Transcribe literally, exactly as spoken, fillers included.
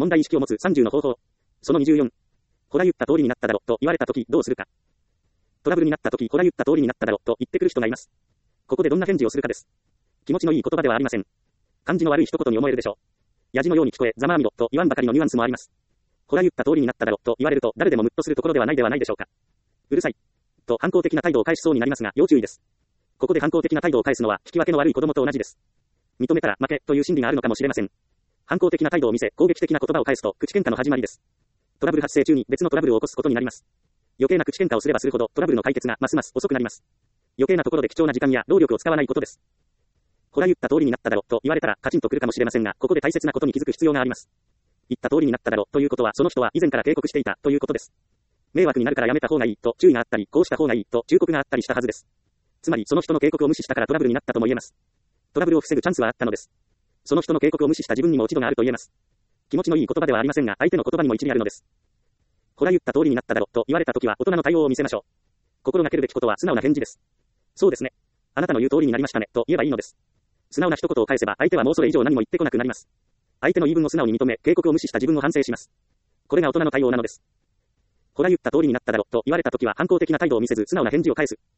問題意識を持つさんじゅうの方法。そのにじゅうよん。ほら言った通りになっただろ、と言われたときどうするか。トラブルになったとき、ほら言った通りになっただろ、と言ってくる人がいます。ここでどんな返事をするかです。気持ちのいい言葉ではありません。感じの悪い一言に思えるでしょう。ヤジのように聞こえ、ざまあみろ、と言わんばかりのニュアンスもあります。ほら言った通りになっただろ、と言われると、誰でもムッとするところではないではないでしょうか。うるさい。と反抗的な態度を返しそうになりますが、要注意です。ここで反抗的な態度を返すのは、聞き分けの悪い子供と同じです。認めたら負けという心理があるのかもしれません。反抗的な態度を見せ、攻撃的な言葉を返すと、口喧嘩の始まりです。トラブル発生中に別のトラブルを起こすことになります。余計な口喧嘩をすればするほど、トラブルの解決がますます遅くなります。余計なところで貴重な時間や労力を使わないことです。ほら言った通りになっただろ、と言われたらカチンとくるかもしれませんが、ここで大切なことに気づく必要があります。言った通りになっただろ、ということは、その人は以前から警告していた、ということです。迷惑になるからやめた方がいい、と注意があったり、こうした方がいい、と忠告があったりしたはずです。つまり、その人の警告を無視したからトラブルになったとも言えます。トラブルを防ぐチャンスはあったのです。その人の警告を無視した自分にも落ち度があると言えます。気持ちのいい言葉ではありませんが、相手の言葉にも一理あるのです。ほら言った通りになっただろ、と言われたときは、大人の対応を見せましょう。心がけるべきことは素直な返事です。そうですね。あなたの言う通りになりましたね、と言えばいいのです。素直な一言を返せば、相手はもうそれ以上何も言ってこなくなります。相手の言い分を素直に認め、警告を無視した自分を反省します。これが大人の対応なのです。ほら言った通りになっただろ、と言われたときは反抗的な態度を見せず素直な返事を返す。